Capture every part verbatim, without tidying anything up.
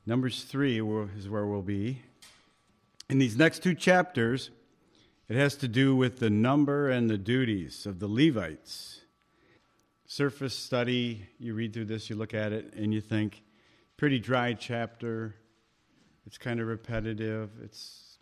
Numbers three is where we'll be. In these next two chapters, it has to do with the number and the duties of the Levites. Surface study, you read through this, you look at it, and you think, pretty dry chapter. It's kind of repetitive. It's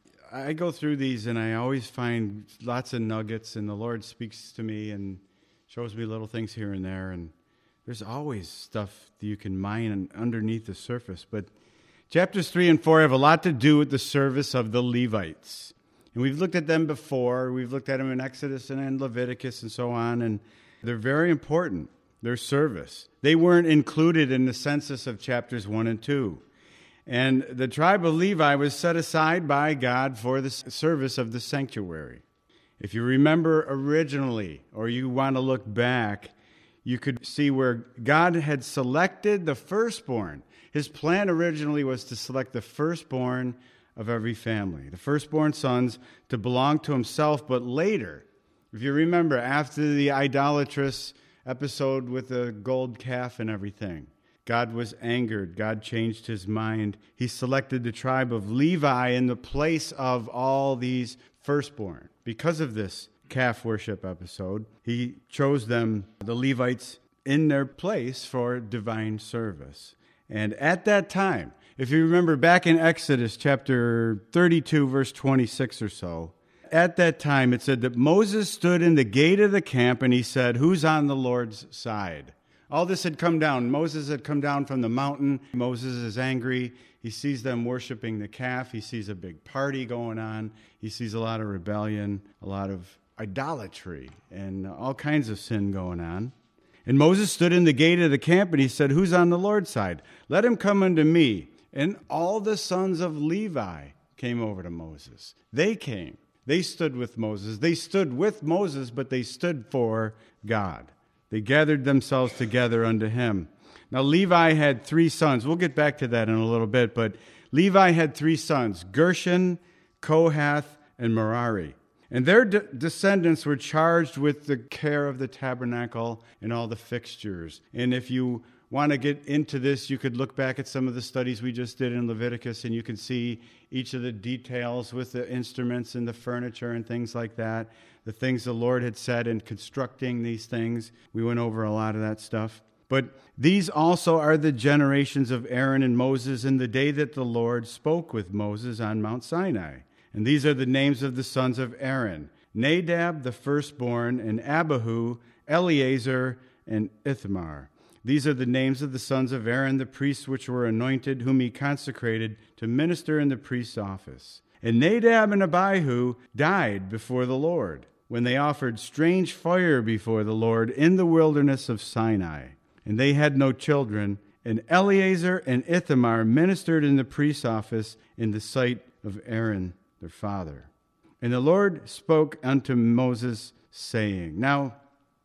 I go through these, and I always find lots of nuggets, and the Lord speaks to me and shows me little things here and there, and there's always stuff that you can mine underneath the surface. But chapters three and four have a lot to do with the service of the Levites. And we've looked at them before. We've looked at them in Exodus and in Leviticus and so on, and they're very important, their service. They weren't included in the census of chapters one and two. And the tribe of Levi was set aside by God for the service of the sanctuary. If you remember originally, or you want to look back, you could see where God had selected the firstborn. His plan originally was to select the firstborn of every family, the firstborn sons to belong to himself. But later, if you remember, after the idolatrous episode with the gold calf and everything, God was angered. God changed his mind. He selected the tribe of Levi in the place of all these firstborn. Because of this calf worship episode, he chose them, the Levites, in their place for divine service. And at that time, if you remember back in Exodus chapter thirty-two, verse twenty-six or so, at that time it said that Moses stood in the gate of the camp and he said, "Who's on the Lord's side?" All this had come down. Moses had come down from the mountain. Moses is angry. He sees them worshiping the calf. He sees a big party going on. He sees a lot of rebellion, a lot of idolatry, and all kinds of sin going on. And Moses stood in the gate of the camp, and he said, "Who's on the Lord's side? Let him come unto me." And all the sons of Levi came over to Moses. They came. They stood with Moses. They stood with Moses, but they stood for God. They gathered themselves together unto him. Now, Levi had three sons. We'll get back to that in a little bit, but Levi had three sons, Gershon, Kohath, and Merari. And their de- descendants were charged with the care of the tabernacle and all the fixtures. And if you want to get into this, you could look back at some of the studies we just did in Leviticus, and you can see each of the details with the instruments and the furniture and things like that, the things the Lord had said in constructing these things. We went over a lot of that stuff. But these also are the generations of Aaron and Moses in the day that the Lord spoke with Moses on Mount Sinai. And these are the names of the sons of Aaron: Nadab, the firstborn, and Abihu, Eleazar, and Ithamar. These are the names of the sons of Aaron, the priests which were anointed, whom he consecrated to minister in the priest's office. And Nadab and Abihu died before the Lord, when they offered strange fire before the Lord in the wilderness of Sinai. And they had no children. And Eleazar and Ithamar ministered in the priest's office in the sight of Aaron, their father. And the Lord spoke unto Moses, saying, Now,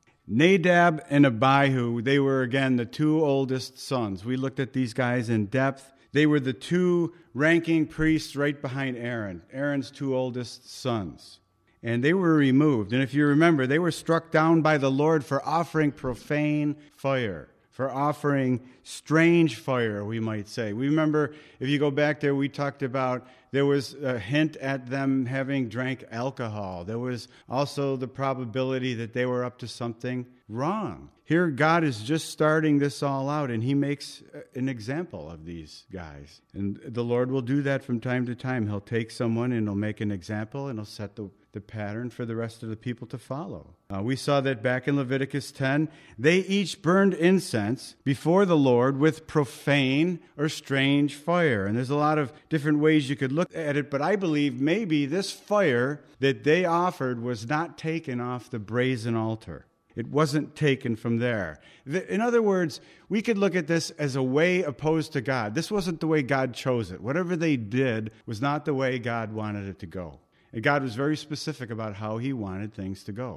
Nadab and Abihu, they were, again, the two oldest sons. We looked at these guys in depth. They were the two ranking priests right behind Aaron, Aaron's two oldest sons. And they were removed. And if you remember, they were struck down by the Lord for offering profane fire, for offering strange fire, we might say. We remember, if you go back there, we talked about there was a hint at them having drank alcohol. There was also the probability that they were up to something wrong. Here, God is just starting this all out, and he makes an example of these guys. And the Lord will do that from time to time. He'll take someone, and he'll make an example, and he'll set the, the pattern for the rest of the people to follow. Uh, we saw that back in Leviticus ten. They each burned incense before the Lord with profane or strange fire. And there's a lot of different ways you could look at it, but I believe maybe this fire that they offered was not taken off the brazen altar. It wasn't taken from there. In other words, we could look at this as a way opposed to God. This wasn't the way God chose it. Whatever they did was not the way God wanted it to go. And God was very specific about how he wanted things to go.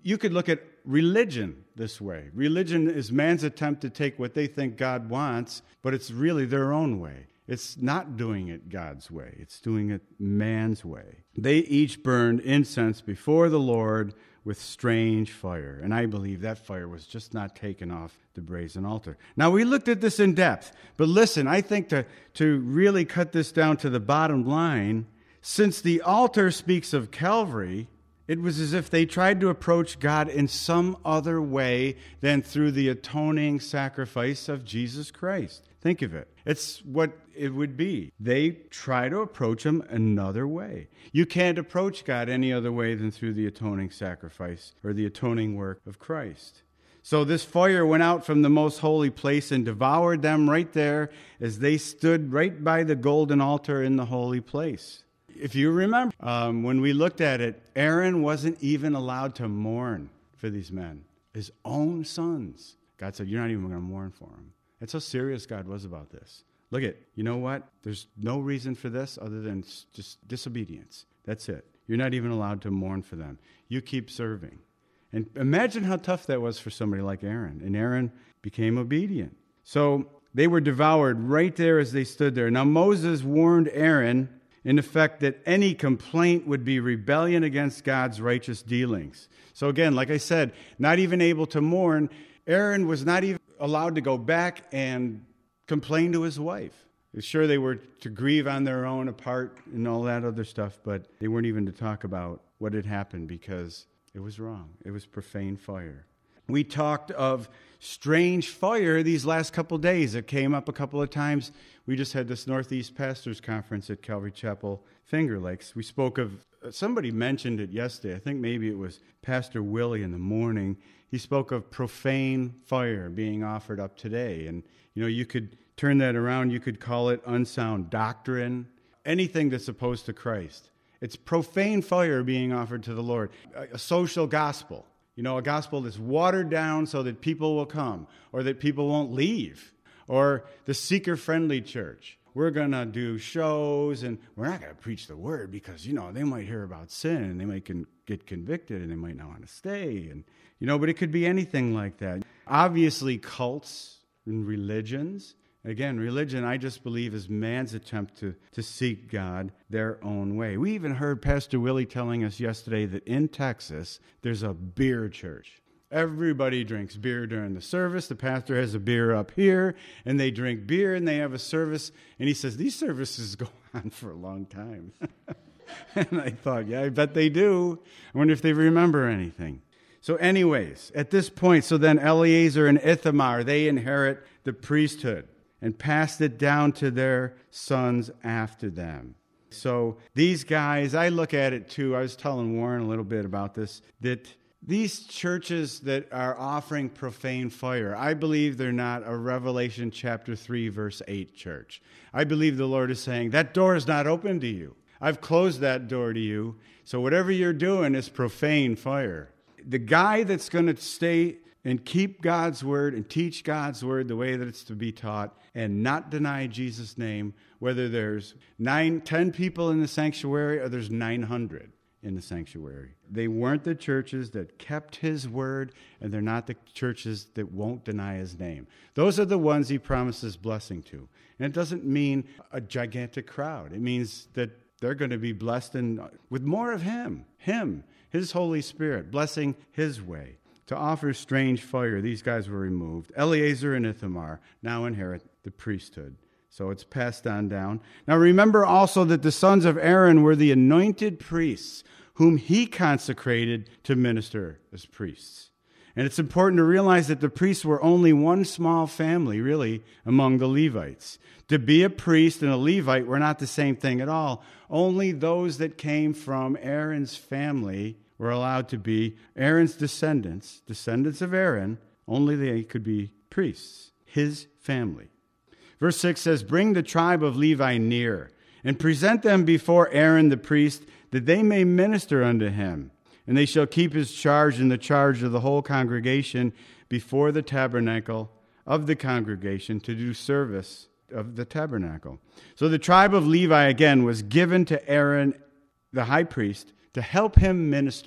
You could look at religion this way. Religion is man's attempt to take what they think God wants, but it's really their own way. It's not doing it God's way. It's doing it man's way. They each burned incense before the Lord with strange fire. And I believe that fire was just not taken off the brazen altar. Now, we looked at this in depth. But listen, I think to, to really cut this down to the bottom line, since the altar speaks of Calvary, it was as if they tried to approach God in some other way than through the atoning sacrifice of Jesus Christ. Think of it. It's what it would be. They try to approach him another way. You can't approach God any other way than through the atoning sacrifice or the atoning work of Christ. So this fire went out from the most holy place and devoured them right there as they stood right by the golden altar in the holy place. If you remember, um, when we looked at it, Aaron wasn't even allowed to mourn for these men, his own sons. God said, you're not even going to mourn for them. That's how serious God was about this. Look at, you know what? There's no reason for this other than just disobedience. That's it. You're not even allowed to mourn for them. You keep serving. And imagine how tough that was for somebody like Aaron. And Aaron became obedient. So they were devoured right there as they stood there. Now Moses warned Aaron, in effect, that any complaint would be rebellion against God's righteous dealings. So again, like I said, not even able to mourn, Aaron was not even allowed to go back and complain to his wife. Sure, they were to grieve on their own apart and all that other stuff, but they weren't even to talk about what had happened because it was wrong. It was profane fire. We talked of strange fire these last couple days. It came up a couple of times. We just had this Northeast Pastors Conference at Calvary Chapel, Finger Lakes. We spoke of, somebody mentioned it yesterday. I think maybe it was Pastor Willie in the morning. He spoke of profane fire being offered up today. And, you know, you could turn that around. You could call it unsound doctrine, anything that's opposed to Christ. It's profane fire being offered to the Lord. A, a social gospel. You know, a gospel that's watered down so that people will come or that people won't leave. Or the seeker-friendly church. We're going to do shows and we're not going to preach the word because, you know, they might hear about sin and they might con- get convicted and they might not want to stay. And, you know, but it could be anything like that. Obviously, cults and religions. Again, religion, I just believe, is man's attempt to, to seek God their own way. We even heard Pastor Willie telling us yesterday that in Texas, there's a beer church. Everybody drinks beer during the service. The pastor has a beer up here, and they drink beer, and they have a service. And he says, these services go on for a long time. And I thought, yeah, I bet they do. I wonder if they remember anything. So anyways, at this point, so then Eleazar and Ithamar, they inherit the priesthood and passed it down to their sons after them. So these guys, I look at it too. I was telling Warren a little bit about this, that these churches that are offering profane fire, I believe they're not a Revelation chapter three, verse eight church. I believe the Lord is saying, that door is not open to you. I've closed that door to you. So whatever you're doing is profane fire. The guy that's going to stay and keep God's word and teach God's word the way that it's to be taught and not deny Jesus' name, whether there's nine, ten people in the sanctuary or there's nine hundred in the sanctuary. They weren't the churches that kept his word, and they're not the churches that won't deny his name. Those are the ones he promises blessing to. And it doesn't mean a gigantic crowd. It means that they're going to be blessed in, with more of him, him, his Holy Spirit, blessing his way. To offer strange fire, these guys were removed. Eleazar and Ithamar now inherit the priesthood. So it's passed on down. Now remember also that the sons of Aaron were the anointed priests whom he consecrated to minister as priests. And it's important to realize that the priests were only one small family, really, among the Levites. To be a priest and a Levite were not the same thing at all. Only those that came from Aaron's family were allowed to be Aaron's descendants, descendants of Aaron. Only they could be priests, his family. Verse six says, bring the tribe of Levi near, and present them before Aaron the priest, that they may minister unto him. And they shall keep his charge and the charge of the whole congregation before the tabernacle of the congregation to do service of the tabernacle. So the tribe of Levi, again, was given to Aaron, the high priest, to help him minister,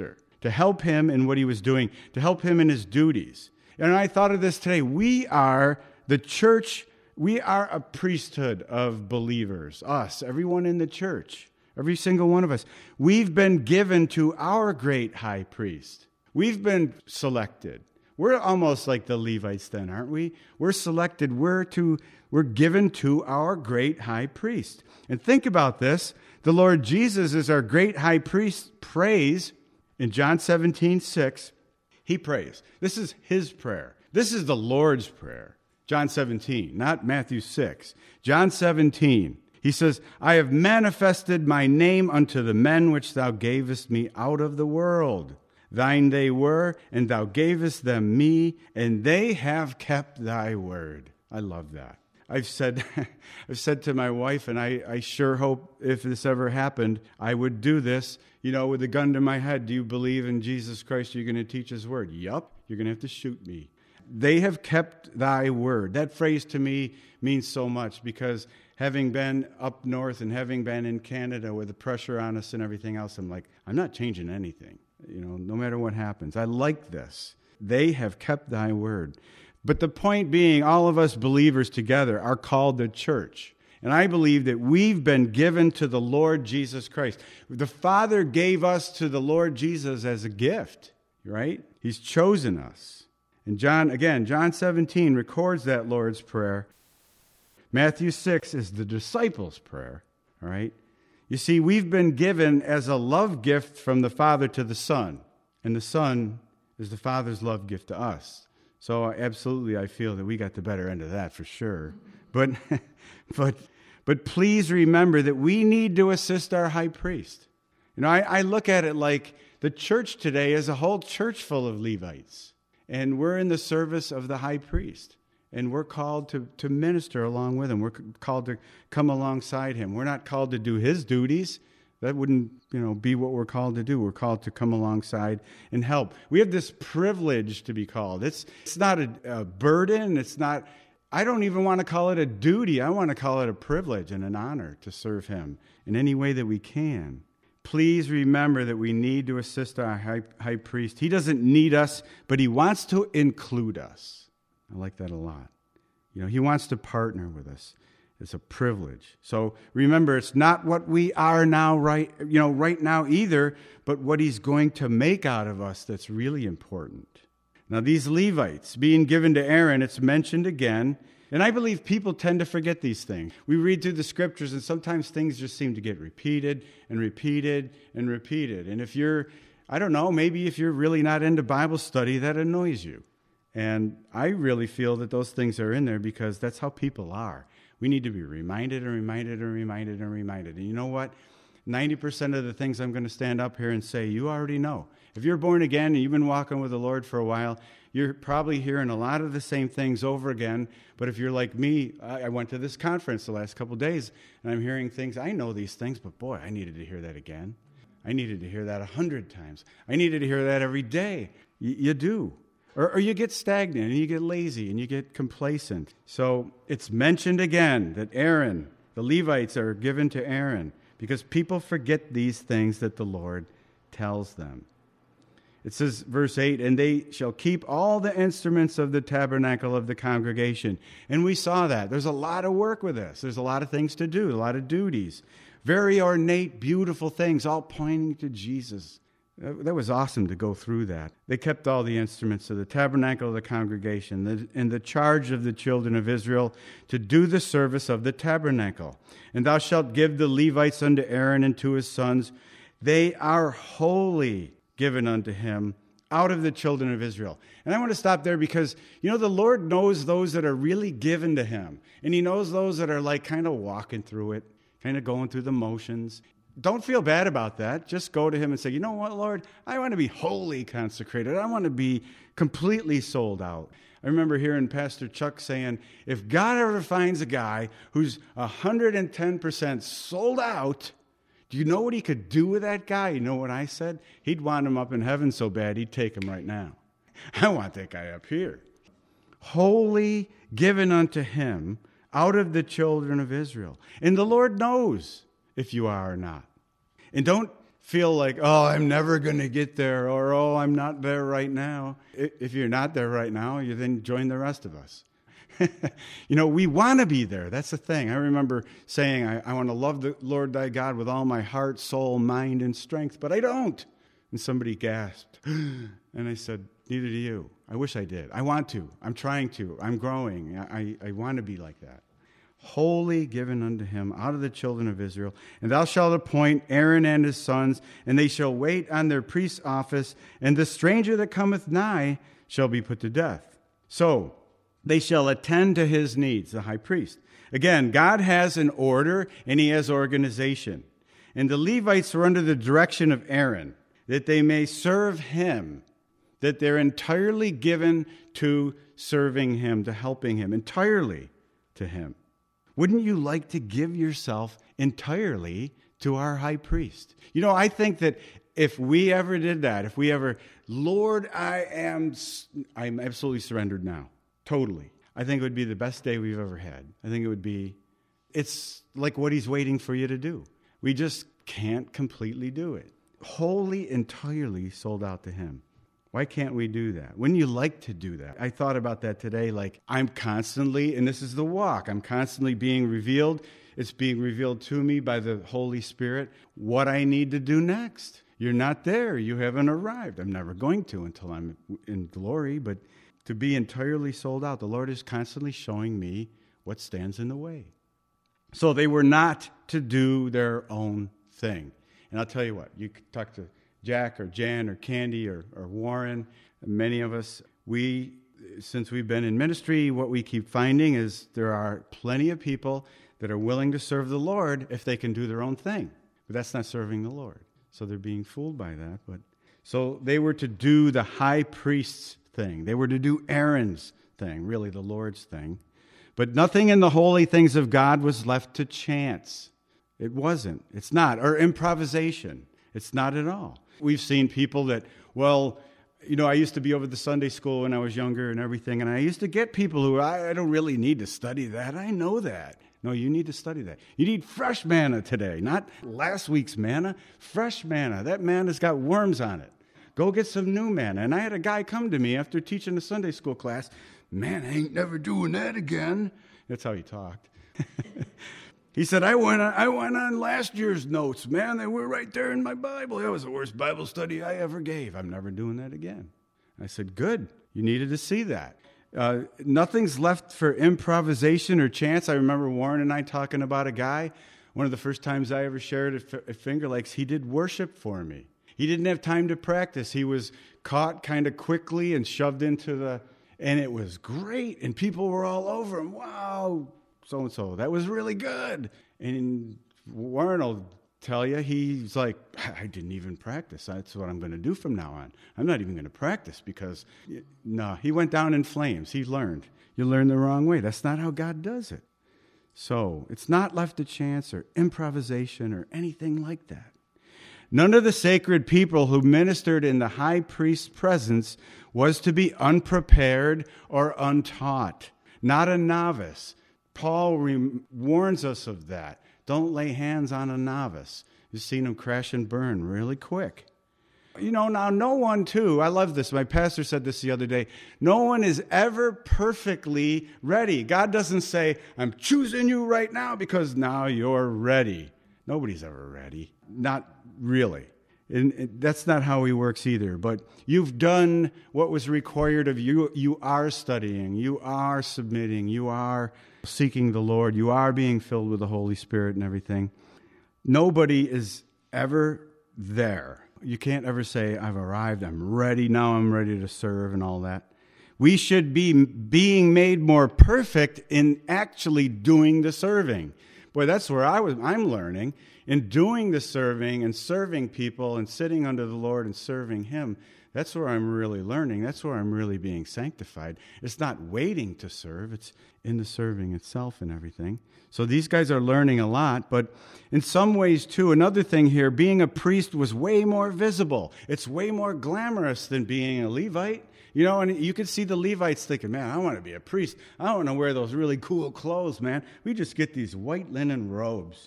to help him in what he was doing, to help him in his duties. And I thought of this today. We are the church. We are a priesthood of believers, us, everyone in the church, every single one of us. We've been given to our great high priest. We've been selected. We're almost like the Levites then, aren't we? We're selected. We're to, we're given to our great high priest. And think about this. The Lord Jesus is our great high priest. Prays in John seventeen six. He prays. This is his prayer. This is the Lord's prayer. John seventeen, not Matthew six. John seventeen. He says, I have manifested my name unto the men which thou gavest me out of the world. Thine they were, and thou gavest them me, and they have kept thy word. I love that. I've said I've said to my wife, and I, I sure hope if this ever happened, I would do this, you know, with a gun to my head. Do you believe in Jesus Christ? You're going to teach his word? Yup. You're going to have to shoot me. They have kept thy word. That phrase to me means so much because having been up north and having been in Canada with the pressure on us and everything else, I'm like, I'm not changing anything, you know, no matter what happens. I like this. They have kept thy word. But the point being, all of us believers together are called the church. And I believe that we've been given to the Lord Jesus Christ. The Father gave us to the Lord Jesus as a gift, right? He's chosen us. And John, again, John seventeen records that Lord's Prayer. Matthew six is the disciples' prayer, all right? You see, we've been given as a love gift from the Father to the Son. And the Son is the Father's love gift to us. So absolutely, I feel that we got the better end of that for sure. But, but, but please remember that we need to assist our high priest. You know, I, I look at it like the church today is a whole church full of Levites. And we're in the service of the high priest. And we're called to, to minister along with him. We're called to come alongside him. We're not called to do his duties. That wouldn't, you know, be what we're called to do. We're called to come alongside and help. We have this privilege to be called. It's it's not a, a burden. It's not, I don't even want to call it a duty. I want to call it a privilege and an honor to serve him in any way that we can. Please remember that we need to assist our high, high priest. He doesn't need us, but he wants to include us. I like that a lot. You know, he wants to partner with us. It's a privilege. So remember, it's not what we are now, right, you know, right now either, but what he's going to make out of us that's really important. Now, these Levites being given to Aaron, it's mentioned again, and I believe people tend to forget these things. We read through the scriptures, and sometimes things just seem to get repeated and repeated and repeated. And if you're, I don't know, maybe if you're really not into Bible study, that annoys you. And I really feel that those things are in there because that's how people are. We need to be reminded and reminded and reminded and reminded. And you know what? ninety percent of the things I'm going to stand up here and say, you already know. If you're born again and you've been walking with the Lord for a while, you're probably hearing a lot of the same things over again. But if you're like me, I went to this conference the last couple of days, and I'm hearing things. I know these things, but boy, I needed to hear that again. I needed to hear that a hundred times. I needed to hear that every day. Y- you do. Or, or you get stagnant, and you get lazy, and you get complacent. So it's mentioned again that Aaron, the Levites are given to Aaron, because people forget these things that the Lord tells them. It says, verse eight, and they shall keep all the instruments of the tabernacle of the congregation. And we saw that. There's a lot of work with this. There's a lot of things to do, a lot of duties. Very ornate, beautiful things, all pointing to Jesus. That was awesome to go through that. They kept all the instruments of the tabernacle of the congregation in the charge of the children of Israel to do the service of the tabernacle. And thou shalt give the Levites unto Aaron and to his sons. They are wholly given unto him out of the children of Israel. And I want to stop there because, you know, the Lord knows those that are really given to him. And he knows those that are like kind of walking through it, kind of going through the motions. Don't feel bad about that. Just go to him and say, you know what, Lord? I want to be wholly consecrated. I want to be completely sold out. I remember hearing Pastor Chuck saying, if God ever finds a guy who's one hundred ten percent sold out, do you know what he could do with that guy? You know what I said? He'd want him up in heaven so bad, he'd take him right now. I want that guy up here. Wholly given unto him out of the children of Israel. And the Lord knows if you are or not. And don't feel like, oh, I'm never going to get there, or oh, I'm not there right now. If you're not there right now, you then join the rest of us. You know, we want to be there. That's the thing. I remember saying, I, I want to love the Lord thy God with all my heart, soul, mind, and strength, but I don't. And somebody gasped. And I said, neither do you. I wish I did. I want to. I'm trying to. I'm growing. I, I want to be like that. Wholly given unto him out of the children of Israel. And thou shalt appoint Aaron and his sons, and they shall wait on their priest's office, and the stranger that cometh nigh shall be put to death. So they shall attend to his needs, the high priest. Again, God has an order, and he has organization. And the Levites were under the direction of Aaron, that they may serve him, that they're entirely given to serving him, to helping him, entirely to him. Wouldn't you like to give yourself entirely to our high priest? You know, I think that if we ever did that, if we ever, Lord, I am, I'm absolutely surrendered now, totally. I think it would be the best day we've ever had. I think it would be, it's like what he's waiting for you to do. We just can't completely do it. Wholly, entirely sold out to him. Why can't we do that? Wouldn't you like to do that? I thought about that today. Like, I'm constantly, and this is the walk, I'm constantly being revealed. It's being revealed to me by the Holy Spirit what I need to do next. You're not there. You haven't arrived. I'm never going to until I'm in glory. But to be entirely sold out, the Lord is constantly showing me what stands in the way. So they were not to do their own thing. And I'll tell you what, you could talk to Jack or Jan or Candy or, or Warren, many of us, we, since we've been in ministry, what we keep finding is there are plenty of people that are willing to serve the Lord if they can do their own thing. But that's not serving the Lord. So they're being fooled by that. But so they were to do the high priest's thing. They were to do Aaron's thing, really the Lord's thing. But nothing in the holy things of God was left to chance. It wasn't. It's not. Or improvisation. It's not at all. We've seen people that, well, you know, I used to be over the Sunday school when I was younger and everything, and I used to get people who, I, I don't really need to study that. I know that. No, you need to study that. You need fresh manna today, not last week's manna. Fresh manna. That manna's got worms on it. Go get some new manna. And I had a guy come to me after teaching a Sunday school class. Man, I ain't never doing that again. That's how he talked. He said, I went on, I went on last year's notes, man. They were right there in my Bible. That was the worst Bible study I ever gave. I'm never doing that again. I said, good. You needed to see that. Uh, nothing's left for improvisation or chance. I remember Warren and I talking about a guy. One of the first times I ever shared at, at Finger Lakes, he did worship for me. He didn't have time to practice. He was caught kind of quickly and shoved into the, and it was great. And people were all over him. Wow. So-and-so, that was really good. And Warren will tell you, he's like, I didn't even practice. That's what I'm going to do from now on. I'm not even going to practice because, no, he went down in flames. He learned. You learn the wrong way. That's not how God does it. So it's not left to chance or improvisation or anything like that. None of the sacred people who ministered in the high priest's presence was to be unprepared or untaught, not a novice. Paul re- warns us of that. Don't lay hands on a novice. You've seen them crash and burn really quick. You know, now no one, too, I love this. My pastor said this the other day. No one is ever perfectly ready. God doesn't say, I'm choosing you right now because now you're ready. Nobody's ever ready. Not really. And that's not how he works either. But you've done what was required of you. You are studying. You are submitting. You are seeking the Lord. You are being filled with the Holy Spirit and everything. Nobody is ever there. You can't ever say, I've arrived. I'm ready. Now I'm ready to serve and all that. We should be being made more perfect in actually doing the serving. Boy, that's where I was. I'm learning. In doing the serving and serving people and sitting under the Lord and serving Him, that's where I'm really learning. That's where I'm really being sanctified. It's not waiting to serve. It's in the serving itself and everything. So these guys are learning a lot. But in some ways, too, another thing here, being a priest was way more visible. It's way more glamorous than being a Levite. You know, and you could see the Levites thinking, man, I want to be a priest. I want to wear those really cool clothes, man. We just get these white linen robes.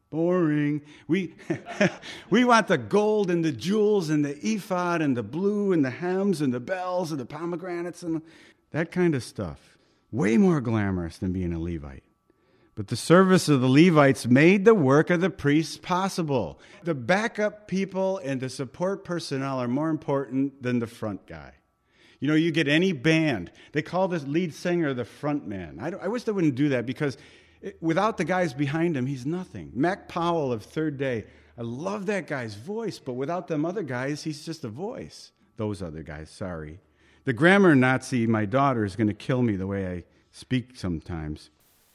Boring. We we want the gold and the jewels and the ephod and the blue and the hems and the bells and the pomegranates and that kind of stuff. Way more glamorous than being a Levite. But the service of the Levites made the work of the priests possible. The backup people and the support personnel are more important than the front guy. You know, you get any band, they call the lead singer the front man. I, I wish they wouldn't do that because it, without the guys behind him, he's nothing. Mac Powell of Third Day, I love that guy's voice, but without them other guys, he's just a voice. Those other guys, sorry. The grammar Nazi, my daughter, is going to kill me the way I speak sometimes.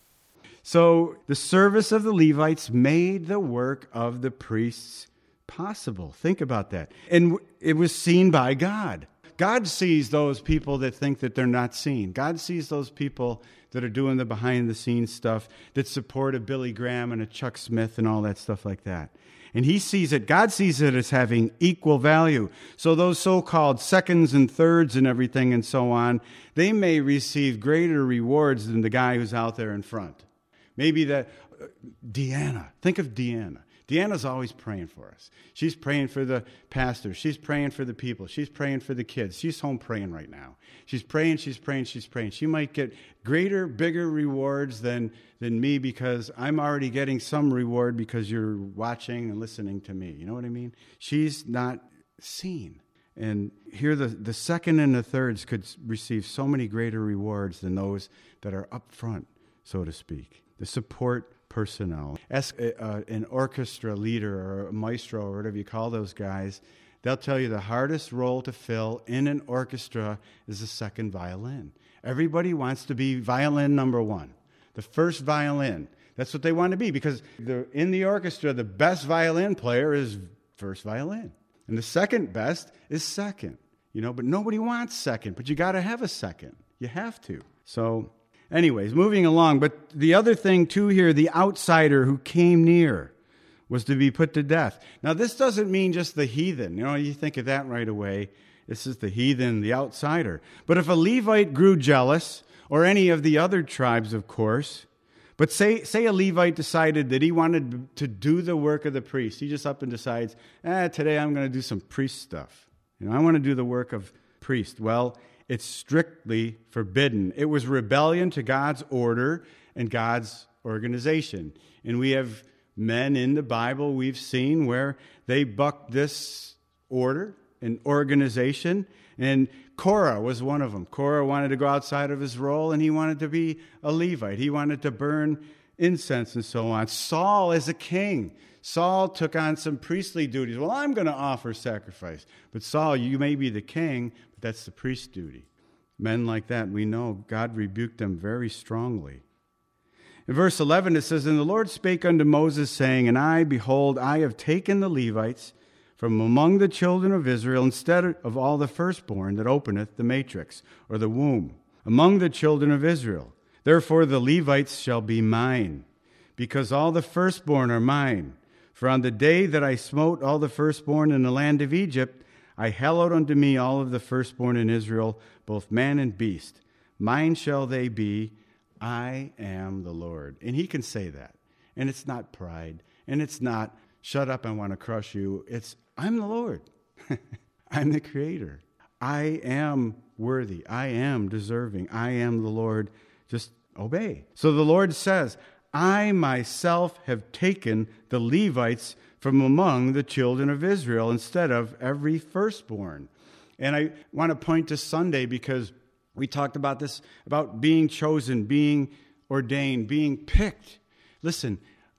So the service of the Levites made the work of the priests possible. Think about that. And it was seen by God. God sees those people that think that they're not seen. God sees those people that are doing the behind-the-scenes stuff, that support a Billy Graham and a Chuck Smith and all that stuff like that. And he sees it, God sees it as having equal value. So those so-called seconds and thirds and everything and so on, they may receive greater rewards than the guy who's out there in front. Maybe that, uh, Deanna, think of Deanna. Deanna's always praying for us. She's praying for the pastor. She's praying for the people. She's praying for the kids. She's home praying right now. She's praying, she's praying, she's praying. She might get greater, bigger rewards than, than me because I'm already getting some reward because you're watching and listening to me. You know what I mean? She's not seen. And here the, the second and the thirds could receive so many greater rewards than those that are up front, so to speak. The support personnel. Ask a, uh, an orchestra leader or a maestro or whatever you call those guys. They'll tell you the hardest role to fill in an orchestra is the second violin. Everybody wants to be violin number one, the first violin. That's what they want to be because the, in the orchestra, the best violin player is first violin. And the second best is second. You know, but nobody wants second, but you got to have a second. You have to. So anyways, moving along, but the other thing too here, the outsider who came near was to be put to death. Now, this doesn't mean just the heathen. You know, you think of that right away. This is the heathen, the outsider. But if a Levite grew jealous, or any of the other tribes, of course, but say say a Levite decided that he wanted to do the work of the priest. He just up and decides, eh, today I'm going to do some priest stuff. You know, I want to do the work of priest. Well, it's strictly forbidden. It was rebellion to God's order and God's organization. And we have men in the Bible we've seen where they bucked this order and organization. And Korah was one of them. Korah wanted to go outside of his role, and he wanted to be a Levite. He wanted to burn incense and so on. Saul is a king. Saul took on some priestly duties. Well, I'm going to offer sacrifice. But Saul, you may be the king, but that's the priest duty. Men like that, we know God rebuked them very strongly. In verse eleven, it says, And the Lord spake unto Moses, saying, And I, behold, I have taken the Levites from among the children of Israel, instead of all the firstborn that openeth the matrix, or the womb, among the children of Israel. Therefore the Levites shall be mine, because all the firstborn are mine. For on the day that I smote all the firstborn in the land of Egypt, I hallowed unto me all of the firstborn in Israel, both man and beast. Mine shall they be. I am the Lord. And he can say that. And it's not pride. And it's not, shut up, I want to crush you. It's, I'm the Lord. I'm the Creator. I am worthy. I am deserving. I am the Lord. Just obey. So the Lord says, I myself have taken the Levites from among the children of Israel instead of every firstborn. And I want to point to Sunday because we talked about this, about being chosen, being ordained, being picked. Listen,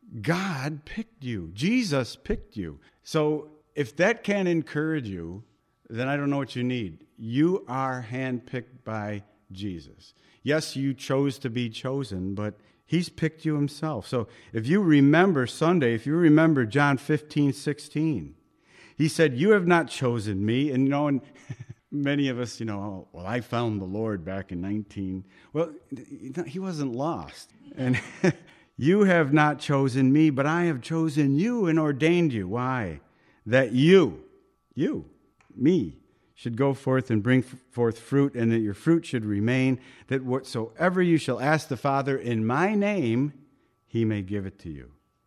God picked you. Jesus picked you. So if that can encourage you, then I don't know what you need. You are handpicked by Jesus. Yes, you chose to be chosen, but he's picked you himself. So if you remember Sunday, if you remember John fifteen sixteen, he said, you have not chosen me. And, you know, and many of us, you know, oh, well, I found the Lord back in nineteen. Well, he wasn't lost. And you have not chosen me, but I have chosen you and ordained you. Why? That you, you, me, should go forth and bring forth fruit, and that your fruit should remain, that whatsoever you shall ask the Father in my name, he may give it to you.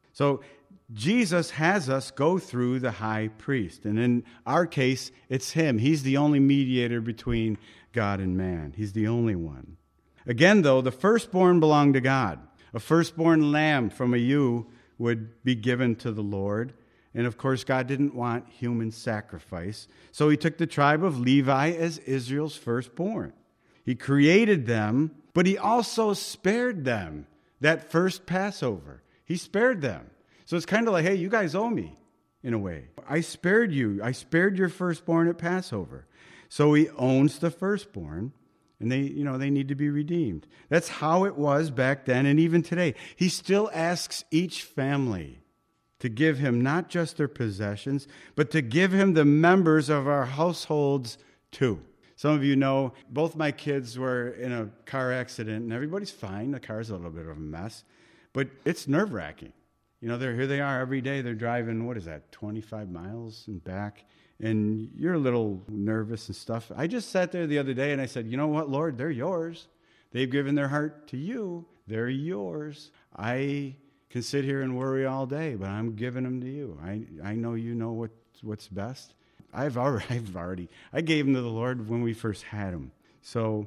So Jesus has us go through the high priest. And in our case, it's him. He's the only mediator between God and man. He's the only one. Again, though, the firstborn belonged to God. A firstborn lamb from a ewe would be given to the Lord. And of course, God didn't want human sacrifice. So he took the tribe of Levi as Israel's firstborn. He created them, but he also spared them that first Passover. He spared them. So it's kind of like, hey, you guys owe me in a way. I spared you. I spared your firstborn at Passover. So he owns the firstborn. And they, you know, they need to be redeemed. That's how it was back then and even today. He still asks each family to give him not just their possessions, but to give him the members of our households too. Some of you know, both my kids were in a car accident, and everybody's fine. The car's a little bit of a mess, but it's nerve-wracking. You know, they're here they are every day. They're driving, what is that, twenty-five miles and back. And you're a little nervous and stuff. I just sat there the other day and I said, you know what, Lord, they're yours. They've given their heart to you. They're yours. I can sit here and worry all day, but I'm giving them to you. I, I know you know what, what's best. I've already, I've already, I gave them to the Lord when we first had them. So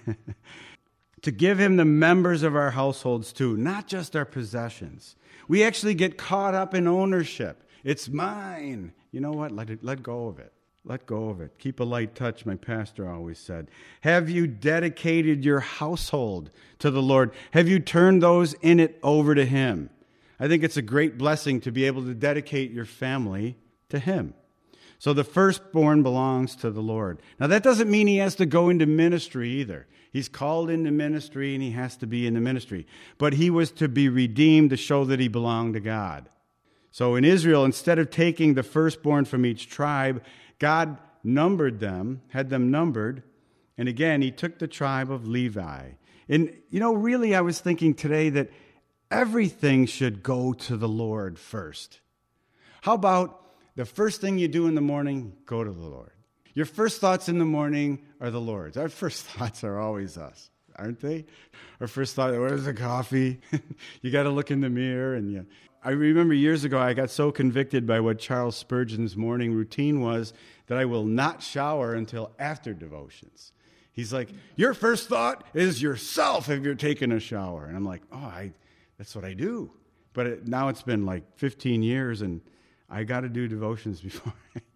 to give him the members of our households too, not just our possessions. We actually get caught up in ownership. It's mine. You know what? Let it, let go of it. Let go of it. Keep a light touch, my pastor always said. Have you dedicated your household to the Lord? Have you turned those in it over to him? I think it's a great blessing to be able to dedicate your family to him. So the firstborn belongs to the Lord. Now that doesn't mean he has to go into ministry either. He's called into ministry and he has to be in the ministry. But he was to be redeemed to show that he belonged to God. So in Israel, instead of taking the firstborn from each tribe, God numbered them, had them numbered. And again, he took the tribe of Levi. And, you know, really I was thinking today that everything should go to the Lord first. How about the first thing you do in the morning, go to the Lord? Your first thoughts in the morning are the Lord's. Our first thoughts are always us, aren't they? Our first thought, where's the coffee? You got to look in the mirror. And you, I remember years ago, I got so convicted by what Charles Spurgeon's morning routine was that I will not shower until after devotions. He's like, your first thought is yourself if you're taking a shower. And I'm like, oh, I, that's what I do. But it, now it's been like fifteen years, and I got to do devotions before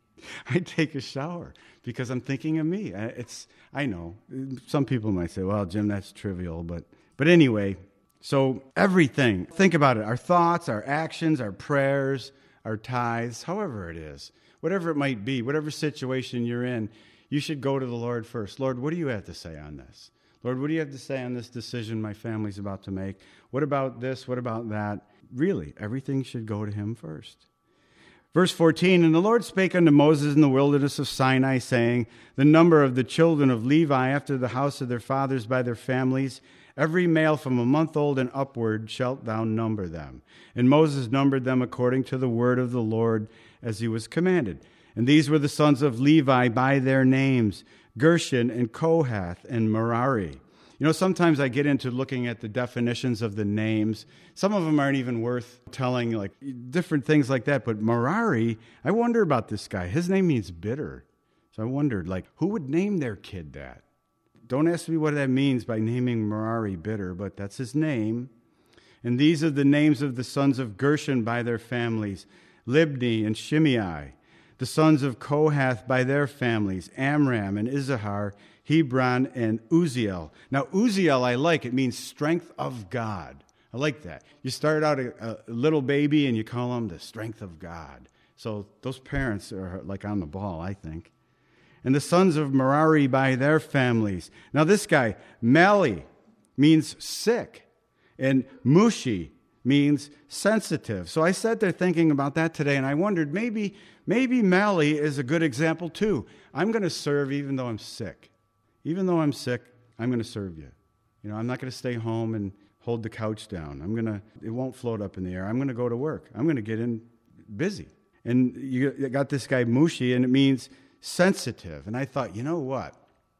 I take a shower because I'm thinking of me. It's I know some people might say, "Well, Jim, that's trivial," but but anyway. So everything, think about it: our thoughts, our actions, our prayers, our tithes, however it is, whatever it might be, whatever situation you're in, you should go to the Lord first. Lord, what do you have to say on this? Lord, what do you have to say on this decision my family's about to make? What about this? What about that? Really, everything should go to him first. Verse fourteen, and the Lord spake unto Moses in the wilderness of Sinai, saying, the number of the children of Levi after the house of their fathers by their families, every male from a month old and upward shalt thou number them. And Moses numbered them according to the word of the Lord as he was commanded. And these were the sons of Levi by their names, Gershon and Kohath and Merari. You know, sometimes I get into looking at the definitions of the names. Some of them aren't even worth telling, like different things like that. But Merari, I wonder about this guy. His name means bitter. So I wondered, like, who would name their kid that? Don't ask me what that means by naming Merari bitter, but that's his name. And these are the names of the sons of Gershon by their families, Libni and Shimei. The sons of Kohath by their families, Amram and Issachar, Hebron and Uzziel. Now, Uzziel I like. It means strength of God. I like that. You start out a, a little baby and you call him the strength of God. So those parents are like on the ball, I think. And the sons of Merari by their families. Now, this guy, Mali, means sick. And Mushi means sensitive. So I sat there thinking about that today, and I wondered, maybe maybe Mali is a good example too. I'm going to serve even though I'm sick. Even though I'm sick, I'm going to serve you. You know, I'm not going to stay home and hold the couch down. I'm going to, it won't float up in the air. I'm going to go to work. I'm going to get in busy. And you got this guy Mushi, and it means sensitive. And I thought, you know what?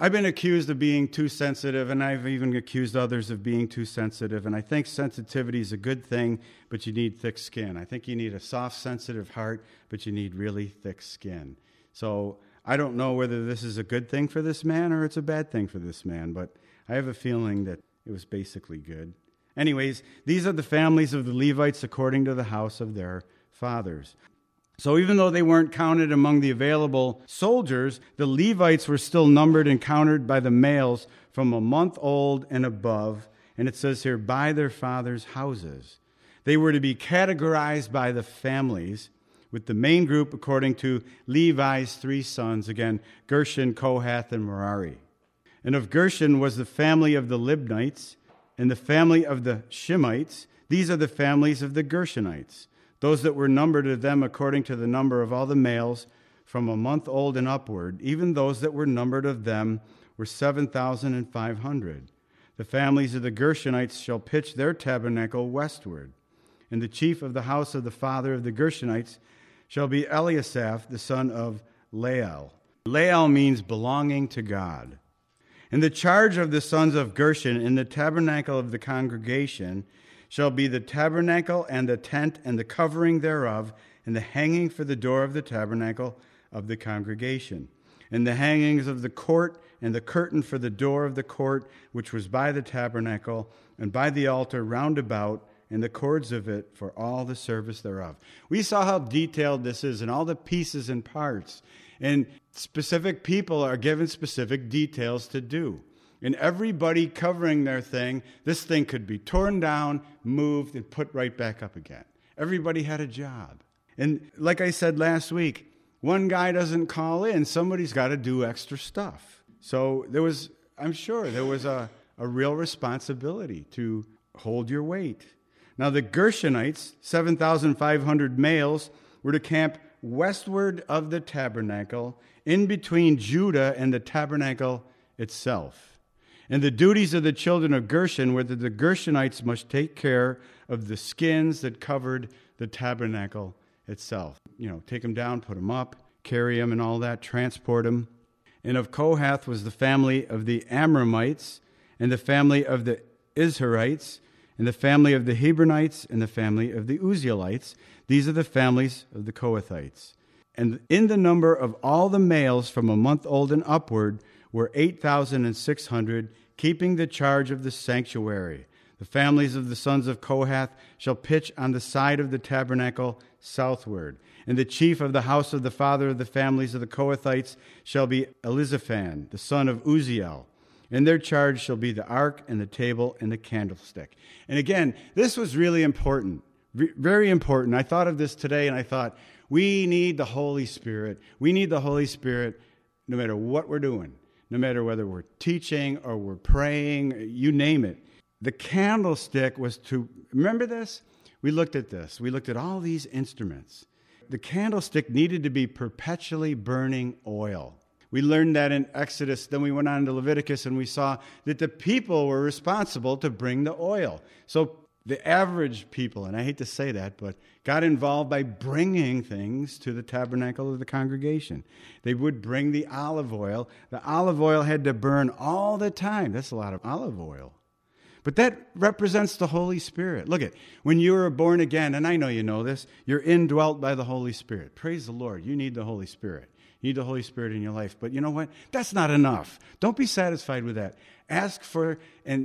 I've been accused of being too sensitive, and I've even accused others of being too sensitive. And I think sensitivity is a good thing, but you need thick skin. I think you need a soft, sensitive heart, but you need really thick skin. So I don't know whether this is a good thing for this man or it's a bad thing for this man, but I have a feeling that it was basically good. Anyways, these are the families of the Levites according to the house of their fathers. So even though they weren't counted among the available soldiers, the Levites were still numbered and counted by the males from a month old and above. And it says here, by their fathers' houses. They were to be categorized by the families, with the main group according to Levi's three sons, again, Gershon, Kohath, and Merari. And of Gershon was the family of the Libnites, and the family of the Shimites. These are the families of the Gershonites, those that were numbered of them according to the number of all the males from a month old and upward. Even those that were numbered of them were seven thousand five hundred. The families of the Gershonites shall pitch their tabernacle westward. And the chief of the house of the father of the Gershonites shall be Eliasaph, the son of Lael. Lael means belonging to God. And the charge of the sons of Gershon in the tabernacle of the congregation shall be the tabernacle and the tent and the covering thereof, and the hanging for the door of the tabernacle of the congregation, and the hangings of the court, and the curtain for the door of the court, which was by the tabernacle, and by the altar round about, and the cords of it for all the service thereof. We saw how detailed this is, and all the pieces and parts. And specific people are given specific details to do. And everybody covering their thing, this thing could be torn down, moved, and put right back up again. Everybody had a job. And like I said last week, one guy doesn't call in, somebody's got to do extra stuff. So there was, I'm sure, there was a, a real responsibility to hold your weight. Now the Gershonites, seven thousand five hundred males, were to camp westward of the tabernacle, in between Judah and the tabernacle itself. And the duties of the children of Gershon were that the Gershonites must take care of the skins that covered the tabernacle itself. You know, take them down, put them up, carry them and all that, transport them. And of Kohath was the family of the Amramites, and the family of the Izharites, and the family of the Hebronites, and the family of the Uzzielites. These are the families of the Kohathites. And in the number of all the males from a month old and upward were eight thousand six hundred, keeping the charge of the sanctuary. The families of the sons of Kohath shall pitch on the side of the tabernacle southward. And the chief of the house of the father of the families of the Kohathites shall be Elizaphan, the son of Uzziel. And their charge shall be the ark and the table and the candlestick. And again, this was really important, very important. I thought of this today and I thought, we need the Holy Spirit. We need the Holy Spirit no matter what we're doing, no matter whether we're teaching or we're praying, you name it. The candlestick was to, remember this? We looked at this. We looked at all these instruments. The candlestick needed to be perpetually burning oil. We learned that in Exodus. Then we went on to Leviticus and we saw that the people were responsible to bring the oil. So the average people, and I hate to say that, but got involved by bringing things to the tabernacle of the congregation. They would bring the olive oil. The olive oil had to burn all the time. That's a lot of olive oil. But that represents the Holy Spirit. Look at, when you were born again, and I know you know this, you're indwelt by the Holy Spirit. Praise the Lord. You need the Holy Spirit. You need the Holy Spirit in your life. But you know what? That's not enough. Don't be satisfied with that. Ask for and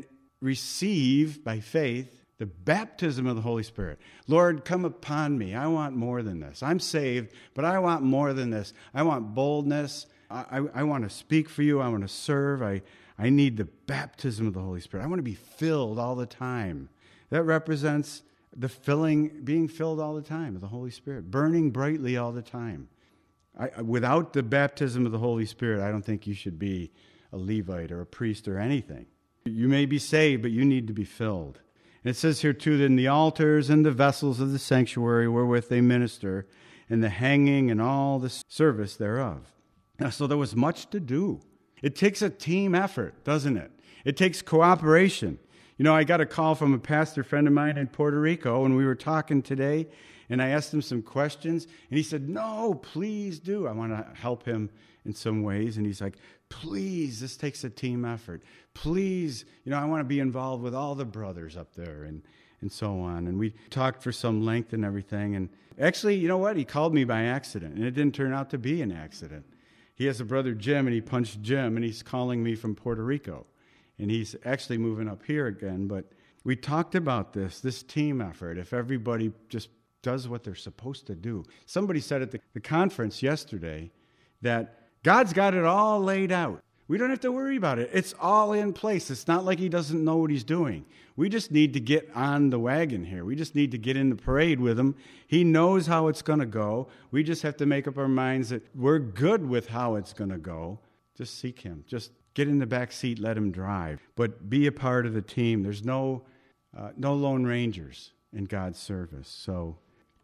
receive by faith the baptism of the Holy Spirit. Lord, come upon me. I want more than this. I'm saved, but I want more than this. I want boldness. I, I, I want to speak for you. I want to serve. I, I need the baptism of the Holy Spirit. I want to be filled all the time. That represents the filling, being filled all the time of the Holy Spirit, burning brightly all the time. I, without the baptism of the Holy Spirit, I don't think you should be a Levite or a priest or anything. You may be saved, but you need to be filled. And it says here, too, that in the altars and the vessels of the sanctuary wherewith they minister, and the hanging and all the service thereof. Now, so there was much to do. It takes a team effort, doesn't it? It takes cooperation. You know, I got a call from a pastor friend of mine in Puerto Rico, and we were talking today, and I asked him some questions, and he said, no, please do. I want to help him in some ways. And he's like, please, this takes a team effort. Please, you know, I want to be involved with all the brothers up there and, and so on. And we talked for some length and everything. And actually, you know what? He called me by accident, and it didn't turn out to be an accident. He has a brother, Jim, and he punched Jim, and he's calling me from Puerto Rico. And he's actually moving up here again. But we talked about this, this team effort, if everybody just does what they're supposed to do. Somebody said at the, the conference yesterday that God's got it all laid out. We don't have to worry about it. It's all in place. It's not like he doesn't know what he's doing. We just need to get on the wagon here. We just need to get in the parade with him. He knows how it's going to go. We just have to make up our minds that we're good with how it's going to go. Just seek him. Just get in the back seat, let him drive. But be a part of the team. There's no uh, no lone rangers in God's service. So,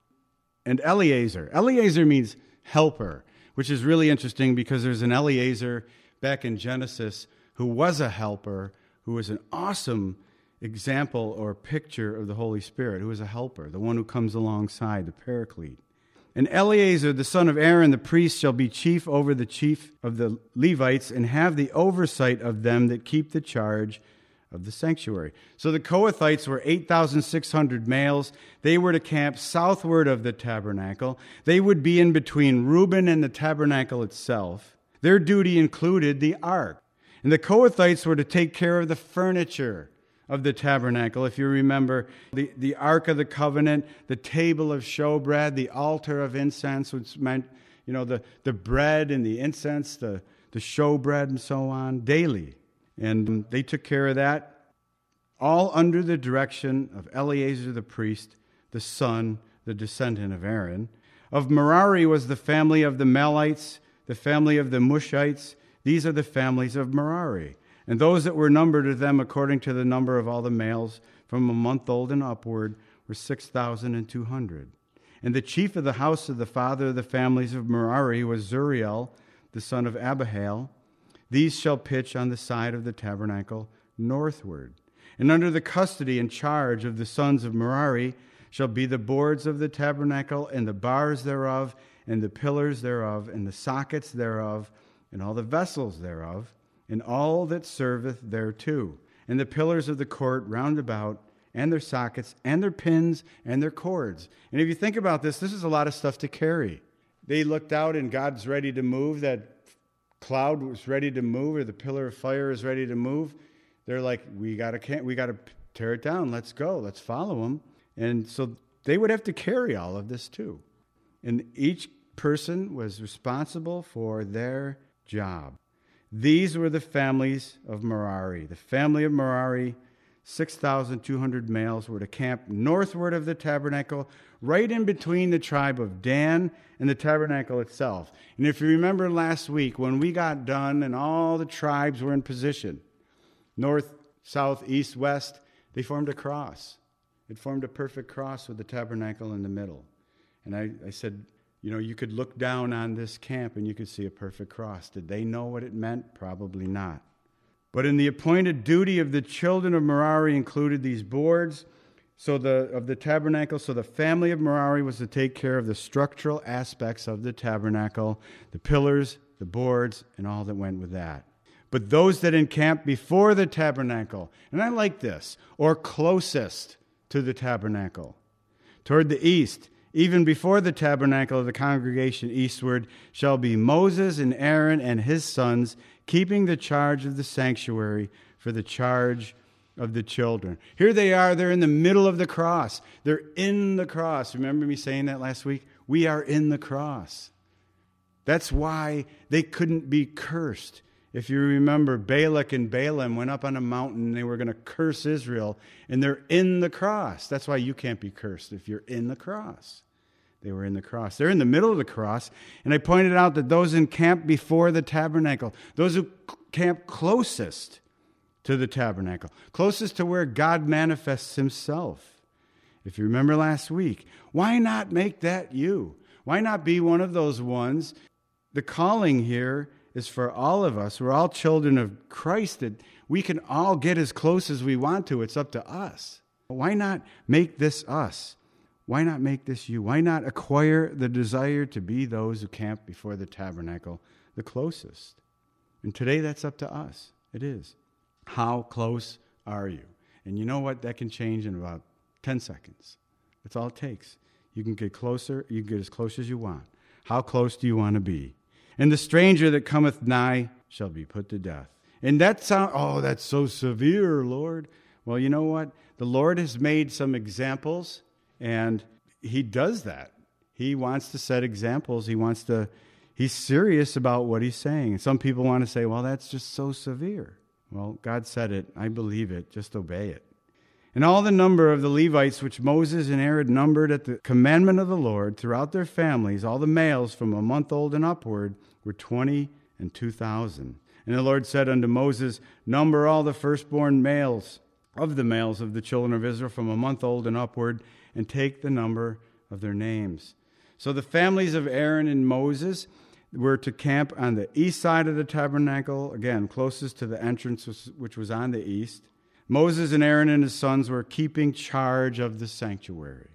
and Eliezer. Eliezer means helper, which is really interesting because there's an Eliezer back in Genesis who was a helper, who was an awesome example or picture of the Holy Spirit, who is a helper, the one who comes alongside, the Paraclete. And Eleazar, the son of Aaron, the priest, shall be chief over the chief of the Levites and have the oversight of them that keep the charge of the sanctuary. So the Kohathites were eight thousand six hundred males. They were to camp southward of the tabernacle. They would be in between Reuben and the tabernacle itself. Their duty included the ark. And the Kohathites were to take care of the furniture of the tabernacle. If you remember, the, the Ark of the Covenant, the table of showbread, the altar of incense, which meant, you know, the, the bread and the incense, the, the showbread and so on, daily. And they took care of that, all under the direction of Eleazar the priest, the son, the descendant of Aaron. Of Merari was the family of the Malites, the family of the Mushites. These are the families of Merari. And those that were numbered of them according to the number of all the males from a month old and upward were six thousand two hundred. And the chief of the house of the father of the families of Merari was Zuriel, the son of Abihail. These shall pitch on the side of the tabernacle northward. And under the custody and charge of the sons of Merari shall be the boards of the tabernacle and the bars thereof and the pillars thereof and the sockets thereof and all the vessels thereof, and all that serveth thereto, and the pillars of the court round about, and their sockets, and their pins, and their cords. And if you think about this, this is a lot of stuff to carry. They looked out, and God's ready to move. That cloud was ready to move, or the pillar of fire is ready to move. They're like, we gotta can't, we gotta tear it down. Let's go. Let's follow him. And so they would have to carry all of this too. And each person was responsible for their job. These were the families of Merari. The family of Merari, six thousand two hundred males, were to camp northward of the tabernacle, right in between the tribe of Dan and the tabernacle itself. And if you remember last week, when we got done and all the tribes were in position, north, south, east, west, they formed a cross. It formed a perfect cross with the tabernacle in the middle. And I, I said, you know, you could look down on this camp and you could see a perfect cross. Did they know what it meant? Probably not. But in the appointed duty of the children of Merari included these boards so the of the tabernacle. So the family of Merari was to take care of the structural aspects of the tabernacle, the pillars, the boards, and all that went with that. But those that encamped before the tabernacle, and I like this, or closest to the tabernacle, toward the east, even before the tabernacle of the congregation eastward, shall be Moses and Aaron and his sons, keeping the charge of the sanctuary for the charge of the children. Here they are. They're in the middle of the cross. They're in the cross. Remember me saying that last week? We are in the cross. That's why they couldn't be cursed. If you remember, Balak and Balaam went up on a mountain and they were going to curse Israel, and they're in the cross. That's why you can't be cursed if you're in the cross. They were in the cross. They're in the middle of the cross, and I pointed out that those encamped before the tabernacle, those who camped closest to the tabernacle, closest to where God manifests himself. If you remember last week, why not make that you? Why not be one of those ones? The calling here is for all of us. We're all children of Christ, that We can all get as close as we want to. It's up to us. Why not make this us? Why not make this you? Why not acquire the desire to be those who camp before the tabernacle the closest? And today that's up to us. It is. How close are you? And you know what? That can change in about ten seconds. That's all it takes. You can get closer. You can get as close as you want. How close do you want to be? And the stranger that cometh nigh shall be put to death. And that sound, oh, that's so severe, Lord. Well, you know what? The Lord has made some examples, and he does that. He wants to set examples. He wants to, he's serious about what he's saying. Some people want to say, well, that's just so severe. Well, God said it. I believe it. Just obey it. And all the number of the Levites which Moses and Aaron numbered at the commandment of the Lord throughout their families, all the males from a month old and upward, were twenty and two thousand. And the Lord said unto Moses, number all the firstborn males of the males of the children of Israel from a month old and upward, and take the number of their names. So the families of Aaron and Moses were to camp on the east side of the tabernacle, again, closest to the entrance, which was on the east. Moses and Aaron and his sons were keeping charge of the sanctuary.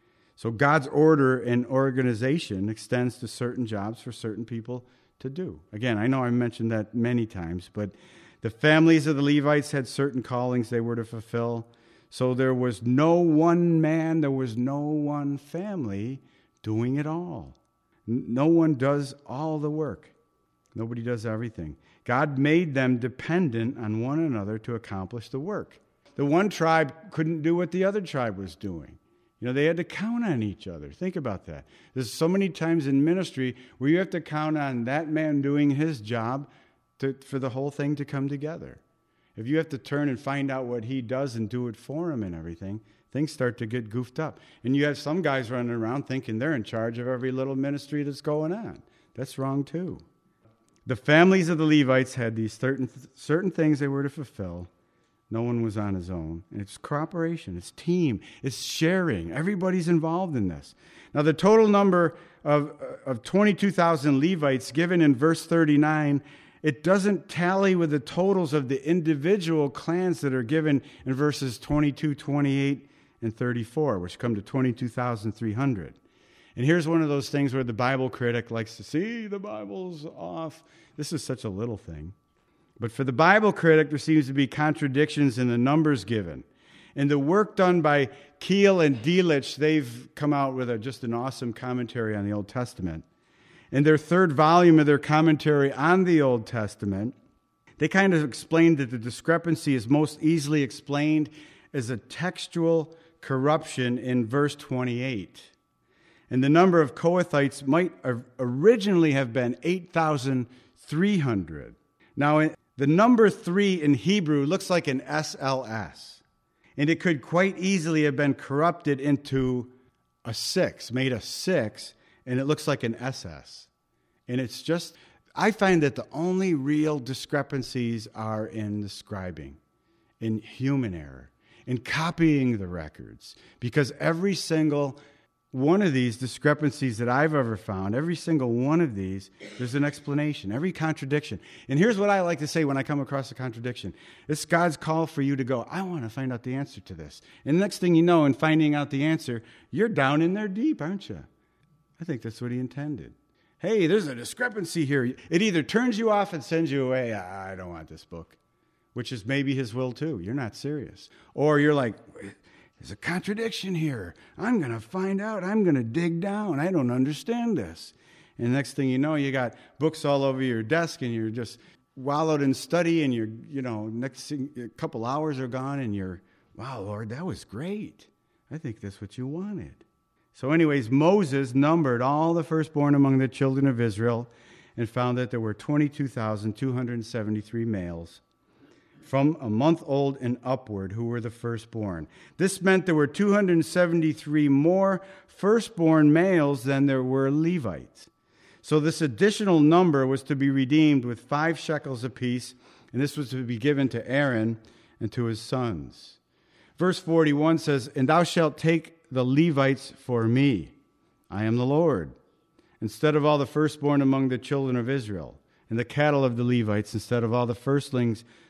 So God's order and organization extends to certain jobs for certain people to do. Again, I know I mentioned that many times, but the families of the Levites had certain callings they were to fulfill. So there was no one man, there was no one family doing it all. No one does all the work. Nobody does everything. God made them dependent on one another to accomplish the work. The one tribe couldn't do what the other tribe was doing. You know, they had to count on each other. Think about that. There's so many times in ministry where you have to count on that man doing his job to, for the whole thing to come together. If you have to turn and find out what he does and do it for him and everything, things start to get goofed up. And you have some guys running around thinking they're in charge of every little ministry that's going on. That's wrong too. The families of the Levites had these certain, certain things they were to fulfill. No one was on his own. And it's cooperation. It's team. It's sharing. Everybody's involved in this. Now, the total number of, of twenty-two thousand Levites given in verse thirty-nine, it doesn't tally with the totals of the individual clans that are given in verses twenty-two, twenty-eight, and thirty-four, which come to twenty-two thousand three hundred. And here's one of those things where the Bible critic likes to see the Bible's off. This is such a little thing. But for the Bible critic, there seems to be contradictions in the numbers given. And the work done by Keel and Delitzsch, they've come out with a, just an awesome commentary on the Old Testament. In their third volume of their commentary on the Old Testament, they kind of explained that the discrepancy is most easily explained as a textual corruption in verse twenty-eight. And the number of Kohathites might originally have been eight thousand three hundred. Now, the number three in Hebrew looks like an S L S. And it could quite easily have been corrupted into a six, made a six, and it looks like an S S. And it's just, I find that the only real discrepancies are in the scribing, in human error, in copying the records. Because every single one of these discrepancies that I've ever found, every single one of these, there's an explanation, every contradiction. And here's what I like to say when I come across a contradiction. It's God's call for you to go, I want to find out the answer to this. And the next thing you know, in finding out the answer, you're down in there deep, aren't you? I think that's what he intended. Hey, there's a discrepancy here. It either turns you off and sends you away, I don't want this book, which is maybe his will too. You're not serious. Or you're like, there's a contradiction here. I'm going to find out. I'm going to dig down. I don't understand this. And the next thing you know, you got books all over your desk and you're just wallowed in study and you're, you know, next thing, a couple hours are gone and you're, wow, Lord, that was great. I think that's what you wanted. So anyways, Moses numbered all the firstborn among the children of Israel and found that there were twenty-two thousand two hundred seventy-three males from a month old and upward who were the firstborn. This meant there were two hundred seventy-three more firstborn males than there were Levites. So this additional number was to be redeemed with five shekels apiece, and this was to be given to Aaron and to his sons. Verse forty-one says, And thou shalt take the Levites for me. I am the Lord. Instead of all the firstborn among the children of Israel, and the cattle of the Levites, instead of all the firstlings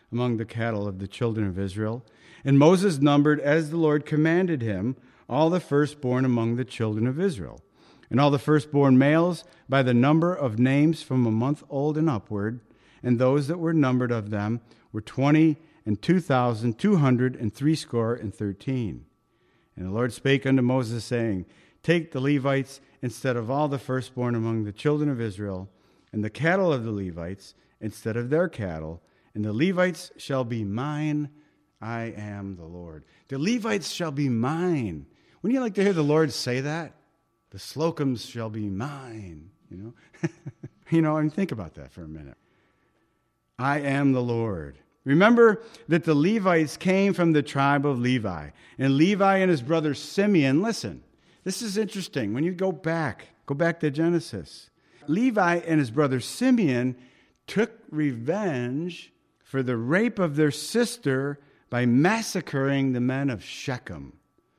among the cattle of the children of Israel. And Moses numbered, as the Lord commanded him, all the firstborn among the children of Israel, and all the firstborn males by the number of names from a month old and upward, and those that were numbered of them were twenty and two thousand two hundred and threescore and thirteen. And the Lord spake unto Moses, saying, Take the Levites instead of all the firstborn among the children of Israel, and the cattle of the Levites instead of their cattle, and the Levites shall be mine. I am the Lord. The Levites shall be mine. Wouldn't you like to hear the Lord say that? The Slocums shall be mine. You know, you know, I mean, think about that for a minute. I am the Lord. Remember that the Levites came from the tribe of Levi. And Levi and his brother Simeon, listen, this is interesting. When you go back, go back to Genesis. Levi and his brother Simeon took revenge for the rape of their sister by massacring the men of Shechem.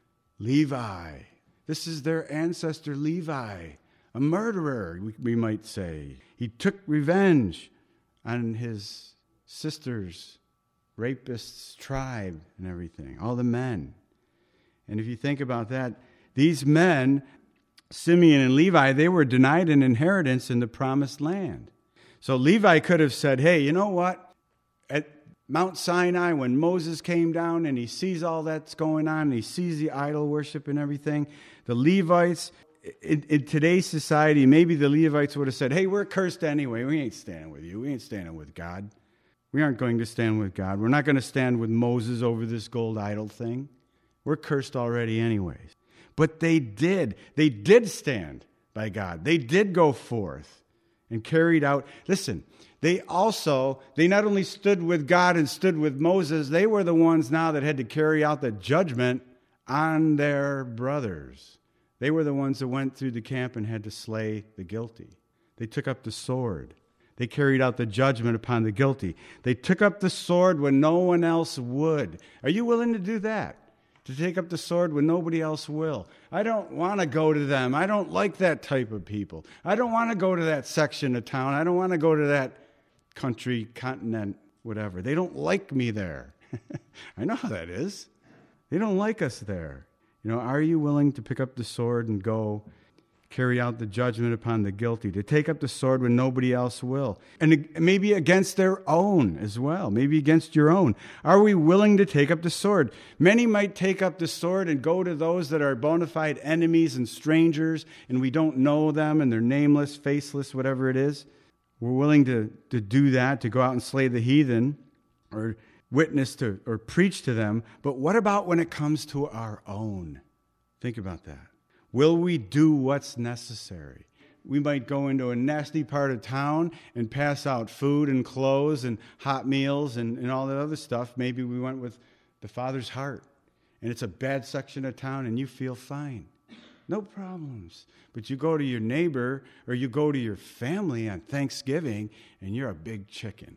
Levi. This is their ancestor Levi, a murderer, we, we might say. He took revenge on his sister's rapist's tribe and everything, all the men. And if you think about that, these men, Simeon and Levi, they were denied an inheritance in the promised land. So Levi could have said, hey, you know what? At Mount Sinai, when Moses came down and he sees all that's going on, and he sees the idol worship and everything, the Levites, in, in today's society, maybe the Levites would have said, hey, we're cursed anyway. We ain't standing with you. We ain't standing with God. We aren't going to stand with God. We're not going to stand with Moses over this gold idol thing. We're cursed already anyways. But they did. They did stand by God. They did go forth and carried out. Listen, they also, they not only stood with God and stood with Moses, they were the ones now that had to carry out the judgment on their brothers. They were the ones that went through the camp and had to slay the guilty. They took up the sword. They carried out the judgment upon the guilty. They took up the sword when no one else would. Are you willing to do that? To take up the sword when nobody else will? I don't want to go to them. I don't like that type of people. I don't want to go to that section of town. I don't want to go to that country, continent, whatever. They don't like me there. I know how that is. They don't like us there. You know, are you willing to pick up the sword and go carry out the judgment upon the guilty, to take up the sword when nobody else will, and maybe against their own as well, maybe against your own? Are we willing to take up the sword? Many might take up the sword and go to those that are bona fide enemies and strangers, and we don't know them, and they're nameless, faceless, whatever it is. We're willing to, to do that, to go out and slay the heathen, or witness to, or preach to them. But what about when it comes to our own? Think about that. Will we do what's necessary? We might go into a nasty part of town and pass out food and clothes and hot meals and, and all that other stuff. Maybe we went with the Father's heart, and it's a bad section of town and you feel fine. No problems. But you go to your neighbor or you go to your family on Thanksgiving and you're a big chicken.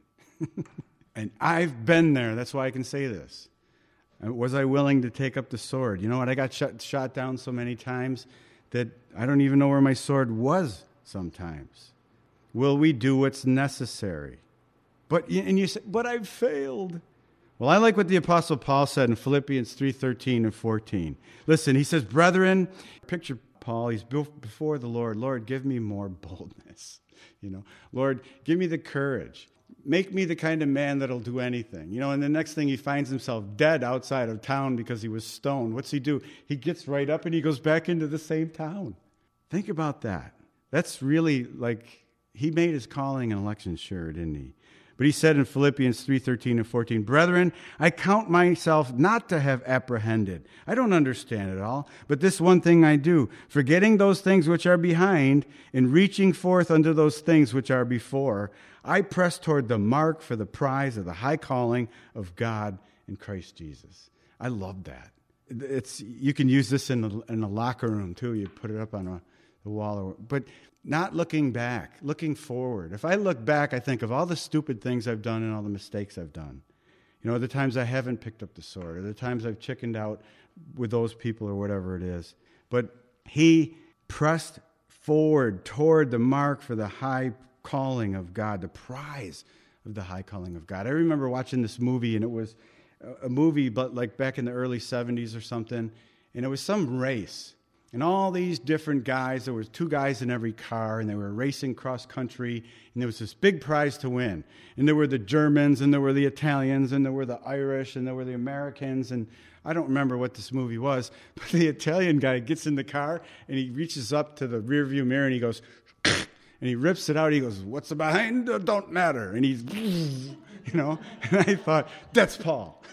And I've been there. That's why I can say this. Was I willing to take up the sword? You know what? I got shot, shot down so many times that I don't even know where my sword was sometimes. Will we do what's necessary? But and you say, but I've failed. Well, I like what the Apostle Paul said in Philippians three thirteen and fourteen. Listen, he says, brethren, picture Paul, he's before the Lord. Lord, give me more boldness. You know, Lord, give me the courage. Make me the kind of man that'll do anything. You know, and the next thing he finds himself dead outside of town because he was stoned. What's he do? He gets right up and he goes back into the same town. Think about that. That's really like, he made his calling and election sure, didn't he? But he said in Philippians three thirteen and fourteen, brethren, I count myself not to have apprehended. I don't understand it all, but this one thing I do, forgetting those things which are behind and reaching forth unto those things which are before, I press toward the mark for the prize of the high calling of God in Christ Jesus. I love that. It's, you can use this in the, in the locker room too. You put it up on a, the wall. Or, but not looking back, looking forward. If I look back, I think of all the stupid things I've done and all the mistakes I've done. You know, the times I haven't picked up the sword, or the times I've chickened out with those people or whatever it is. But he pressed forward toward the mark for the high calling of God, the prize of the high calling of God. I remember watching this movie, and it was a movie, but like back in the early seventies or something, and it was some race. And all these different guys, there was two guys in every car, and they were racing cross country, and there was this big prize to win. And there were the Germans, and there were the Italians, and there were the Irish, and there were the Americans, and I don't remember what this movie was, but the Italian guy gets in the car, and he reaches up to the rearview mirror, and he goes, and he rips it out. He goes, "What's behind? Don't matter." And he's, you know, and I thought, that's Paul.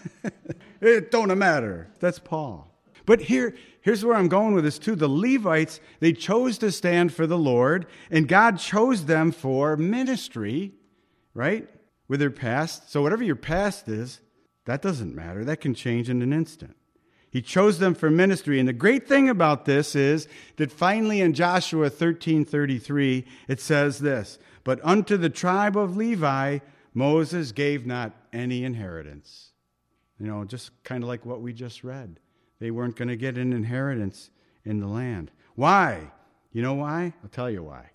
It don't matter. That's Paul. But here, here's where I'm going with this too. The Levites, they chose to stand for the Lord, and God chose them for ministry, right? With their past. So whatever your past is, that doesn't matter. That can change in an instant. He chose them for ministry. And the great thing about this is that finally in Joshua thirteen thirty-three, it says this, "But unto the tribe of Levi, Moses gave not any inheritance." You know, just kind of like what we just read. They weren't going to get an inheritance in the land. Why? You know why? I'll tell you why.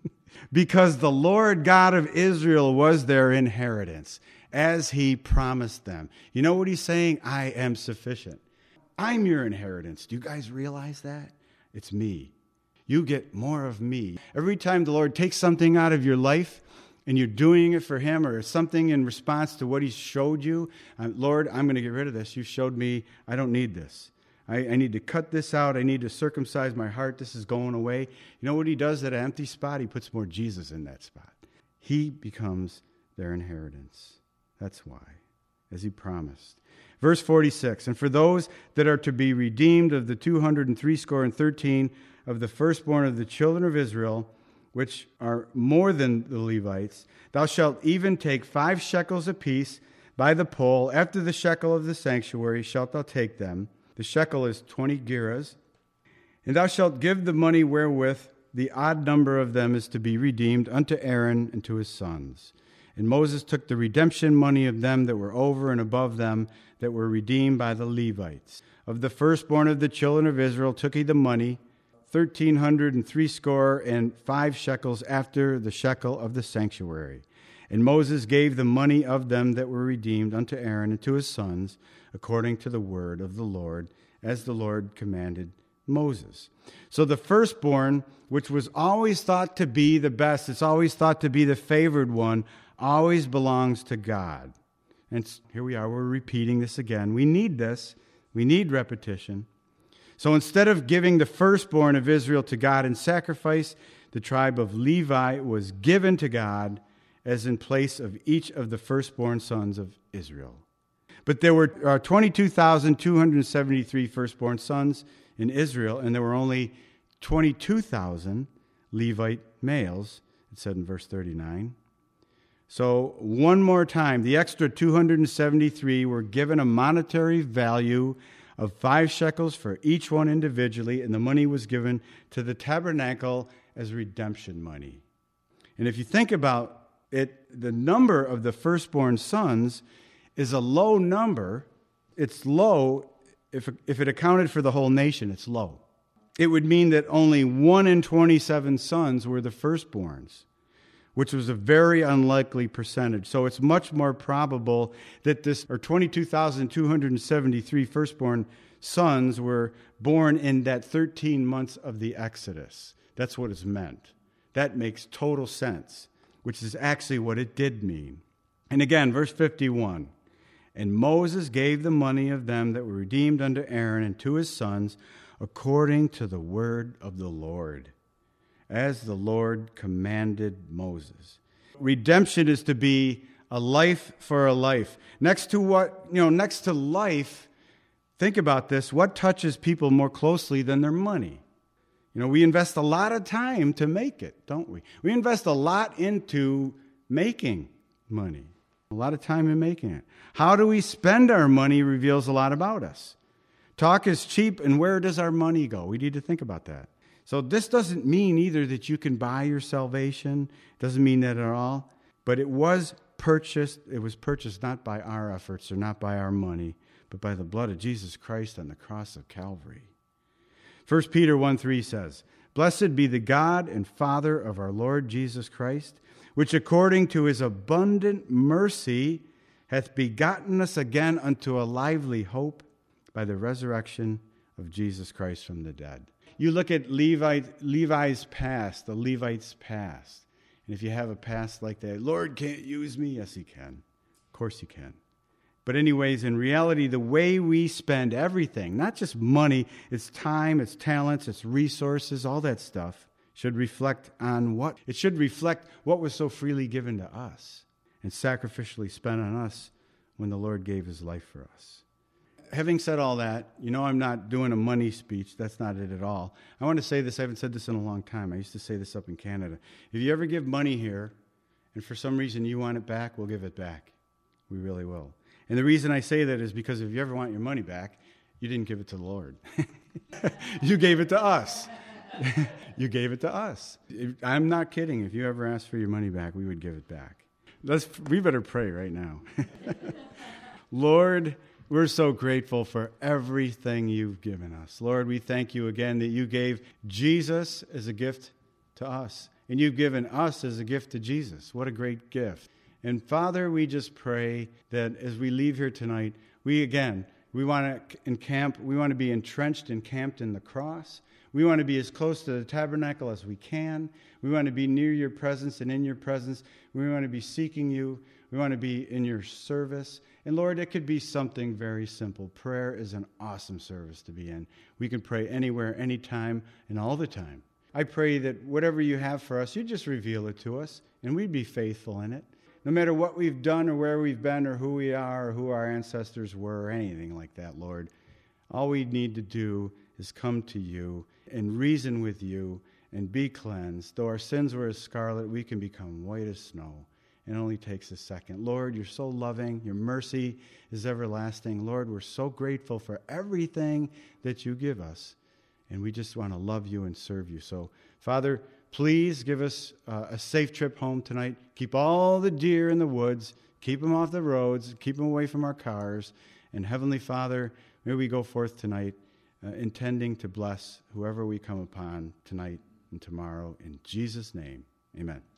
Because the Lord God of Israel was their inheritance, as he promised them. You know what he's saying? I am sufficient. I'm your inheritance. Do you guys realize that? It's me. You get more of me. Every time the Lord takes something out of your life, and you're doing it for him, or something in response to what he showed you, uh, Lord, I'm going to get rid of this. You showed me I don't need this. I, I need to cut this out. I need to circumcise my heart. This is going away. You know what he does at an empty spot? He puts more Jesus in that spot. He becomes their inheritance. That's why, as he promised. Verse forty-six, "And for those that are to be redeemed of the two hundred and three score and thirteen of the firstborn of the children of Israel, which are more than the Levites, thou shalt even take five shekels apiece by the poll. After the shekel of the sanctuary shalt thou take them. The shekel is twenty gerahs. And thou shalt give the money wherewith the odd number of them is to be redeemed unto Aaron and to his sons. And Moses took the redemption money of them that were over and above them that were redeemed by the Levites. Of the firstborn of the children of Israel took he the money, thirteen hundred and three score and five shekels after the shekel of the sanctuary. And Moses gave the money of them that were redeemed unto Aaron and to his sons, according to the word of the Lord, as the Lord commanded Moses." So the firstborn, which was always thought to be the best, it's always thought to be the favored one, always belongs to God. And here we are, we're repeating this again. We need this. We need repetition. So instead of giving the firstborn of Israel to God in sacrifice, the tribe of Levi was given to God as in place of each of the firstborn sons of Israel. But there were uh, twenty-two thousand two hundred seventy-three firstborn sons in Israel, and there were only twenty-two thousand Levite males, it said in verse thirty-nine. So one more time, the extra two hundred seventy-three were given a monetary value of five shekels for each one individually, and the money was given to the tabernacle as redemption money. And if you think about it, the number of the firstborn sons is a low number. It's low. If, if it accounted for the whole nation, it's low. It would mean that only one in twenty-seven sons were the firstborns, which was a very unlikely percentage. So it's much more probable that this, or twenty-two thousand two hundred seventy-three firstborn sons were born in that thirteen months of the Exodus. That's what it's meant. That makes total sense, which is actually what it did mean. And again, verse fifty-one, "And Moses gave the money of them that were redeemed unto Aaron and to his sons, according to the word of the Lord, as the Lord commanded Moses." Redemption is to be a life for a life. Next to what, you know, next to life, think about this, what touches people more closely than their money? You know, we invest a lot of time to make it, don't we? We invest a lot into making money, a lot of time in making it. How do we spend our money reveals a lot about us. Talk is cheap, and where does our money go? We need to think about that. So this doesn't mean either that you can buy your salvation. It doesn't mean that at all. But it was purchased. It was purchased not by our efforts or not by our money, but by the blood of Jesus Christ on the cross of Calvary. First Peter one three says, "Blessed be the God and Father of our Lord Jesus Christ, which according to his abundant mercy hath begotten us again unto a lively hope by the resurrection of Jesus Christ from the dead. You look at Levi, Levi's past, the Levites' past, and if you have a past like that, Lord can't use me. Yes, he can. Of course he can. But anyways, in reality, the way we spend everything, not just money, it's time, it's talents, it's resources, all that stuff, should reflect on what? It should reflect what was so freely given to us and sacrificially spent on us when the Lord gave his life for us. Having said all that, you know I'm not doing a money speech. That's not it at all. I want to say this. I haven't said this in a long time. I used to say this up in Canada. If you ever give money here, and for some reason you want it back, we'll give it back. We really will. And the reason I say that is because if you ever want your money back, you didn't give it to the Lord. You gave it to us. You gave it to us. I'm not kidding. If you ever asked for your money back, we would give it back. Let's, we better pray right now. Lord, we're so grateful for everything you've given us. Lord, we thank you again that you gave Jesus as a gift to us. And you've given us as a gift to Jesus. What a great gift. And Father, we just pray that as we leave here tonight, we again, we want to encamp, we want to be entrenched, encamped in the cross. We want to be as close to the tabernacle as we can. We want to be near your presence and in your presence. We want to be seeking you. We want to be in your service. And Lord, it could be something very simple. Prayer is an awesome service to be in. We can pray anywhere, anytime, and all the time. I pray that whatever you have for us, you just reveal it to us, and we'd be faithful in it. No matter what we've done or where we've been or who we are or who our ancestors were or anything like that, Lord, all we need to do is come to you and reason with you and be cleansed. Though our sins were as scarlet, we can become white as snow. It only takes a second. Lord, you're so loving. Your mercy is everlasting. Lord, we're so grateful for everything that you give us. And we just want to love you and serve you. So, Father, please give us uh, a safe trip home tonight. Keep all the deer in the woods. Keep them off the roads. Keep them away from our cars. And Heavenly Father, may we go forth tonight uh, intending to bless whoever we come upon tonight and tomorrow. In Jesus' name, amen.